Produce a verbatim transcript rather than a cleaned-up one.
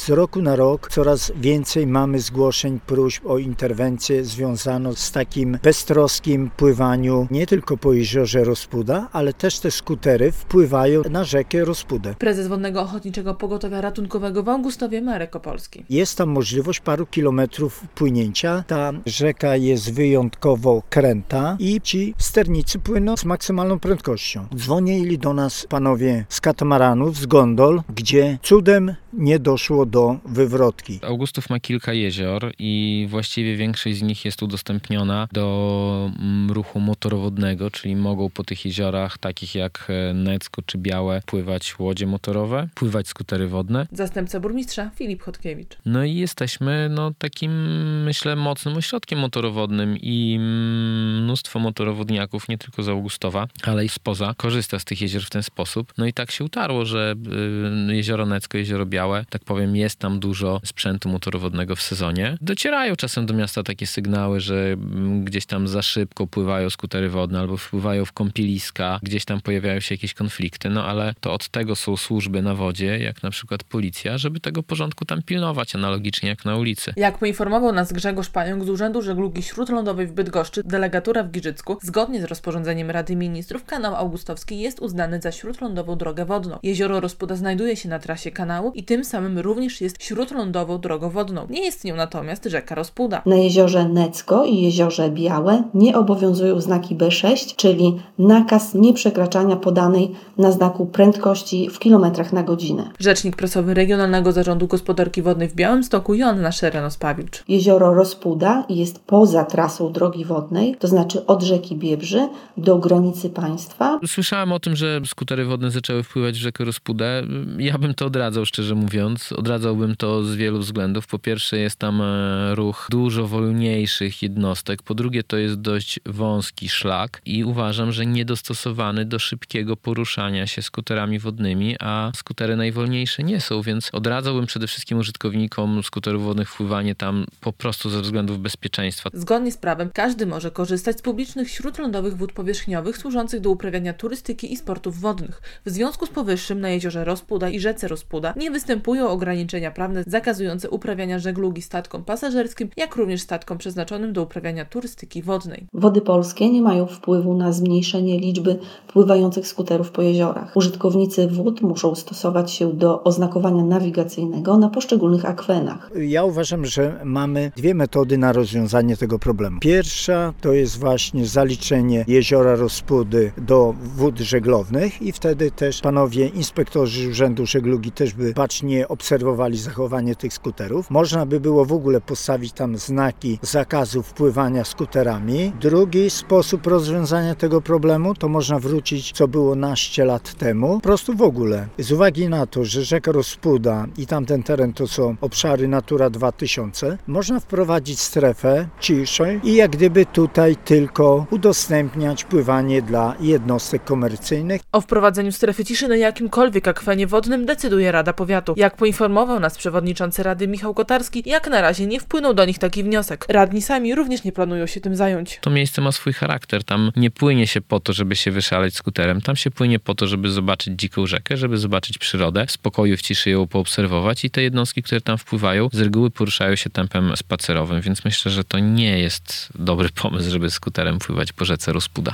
Z roku na rok coraz więcej mamy zgłoszeń, próśb o interwencję związaną z takim beztroskim pływaniu nie tylko po jeziorze Rospuda, ale też te skutery wpływają na rzekę Rospudę. Prezes Wodnego Ochotniczego Pogotowia Ratunkowego w Augustowie Marek Opolski. Jest tam możliwość paru kilometrów płynięcia. Ta rzeka jest wyjątkowo kręta i ci sternicy płyną z maksymalną prędkością. Dzwonili do nas panowie z katamaranów, z gondol, gdzie cudem nie doszło do wywrotki. Augustów ma kilka jezior i właściwie większość z nich jest udostępniona do ruchu motorowodnego, czyli mogą po tych jeziorach, takich jak Necko czy Białe, pływać łodzie motorowe, pływać skutery wodne. Zastępca burmistrza Filip Chodkiewicz. No i jesteśmy no, takim, myślę, mocnym ośrodkiem motorowodnym i mnóstwo motorowodniaków, nie tylko z Augustowa, ale i spoza, korzysta z tych jezior w ten sposób. No i tak się utarło, że y, jezioro Necko, jezioro Białe, tak powiem, jest tam dużo sprzętu motorowodnego w sezonie. Docierają czasem do miasta takie sygnały, że gdzieś tam za szybko pływają skutery wodne albo wpływają w kąpieliska, gdzieś tam pojawiają się jakieś konflikty, no ale to od tego są służby na wodzie, jak na przykład policja, żeby tego porządku tam pilnować, analogicznie jak na ulicy. Jak poinformował nas Grzegorz Pająk z Urzędu Żeglugi Śródlądowej w Bydgoszczy, delegatura w Giżycku, zgodnie z rozporządzeniem Rady Ministrów, kanał augustowski jest uznany za śródlądową drogę wodną. Jezioro Rospuda znajduje się na trasie kanału i tym samym również jest śródlądową drogą wodną. Nie jest nią natomiast rzeka Rospuda. Na jeziorze Necko i jeziorze Białe nie obowiązują znaki B sześć, czyli nakaz nieprzekraczania podanej na znaku prędkości w kilometrach na godzinę. Rzecznik prasowy Regionalnego Zarządu Gospodarki Wodnej w Białymstoku Joanna Szerenos-Pawilcz. Jezioro Rospuda jest poza trasą drogi wodnej, to znaczy od rzeki Biebrzy do granicy państwa. Słyszałem o tym, że skutery wodne zaczęły wpływać w rzekę Rospudę. Ja bym to odradzał, szczerze mówiąc. Odradzałbym to z wielu względów. Po pierwsze, jest tam ruch dużo wolniejszych jednostek. Po drugie, to jest dość wąski szlak i uważam, że niedostosowany do szybkiego poruszania się skuterami wodnymi, a skutery najwolniejsze nie są, więc odradzałbym przede wszystkim użytkownikom skuterów wodnych wpływanie tam po prostu ze względów bezpieczeństwa. Zgodnie z prawem każdy może korzystać z publicznych śródlądowych wód powierzchniowych służących do uprawiania turystyki i sportów wodnych. W związku z powyższym na jeziorze Rospuda i rzece Rospuda nie występują ograniczenia prawne zakazujące uprawiania żeglugi statkom pasażerskim, jak również statkom przeznaczonym do uprawiania turystyki wodnej. Wody polskie nie mają wpływu na zmniejszenie liczby pływających skuterów po jeziorach. Użytkownicy wód muszą stosować się do oznakowania nawigacyjnego na poszczególnych akwenach. Ja uważam, że mamy dwie metody na rozwiązanie tego problemu. Pierwsza to jest właśnie zaliczenie jeziora Rospudy do wód żeglownych i wtedy też panowie inspektorzy Urzędu Żeglugi też by bacznie obserwowali zachowanie tych skuterów. Można by było w ogóle postawić tam znaki zakazu wpływania skuterami. Drugi sposób rozwiązania tego problemu to można wrócić, co było naście lat temu. Po prostu w ogóle. Z uwagi na to, że rzeka Rospuda i tamten teren to są obszary Natura dwa tysiące, można wprowadzić strefę ciszej i jak gdyby tutaj tylko udostępniać pływanie dla jednostek komercyjnych. O wprowadzeniu strefy ciszy na jakimkolwiek akwenie wodnym decyduje Rada Powiatu. Jak poinformował nas przewodniczący Rady Michał Kotarski, jak na razie nie wpłynął do nich taki wniosek. Radni sami również nie planują się tym zająć. To miejsce ma swój charakter. Tam nie płynie się po to, żeby się wyszaleć skuterem. Tam się płynie po to, żeby zobaczyć dziką rzekę, żeby zobaczyć przyrodę, w spokoju, w ciszy ją poobserwować i te jednostki, które tam wpływają, z reguły poruszają się tempem spacerowym, więc myślę, że to nie jest dobry pomysł, żeby skuterem pływać po rzece Rospuda.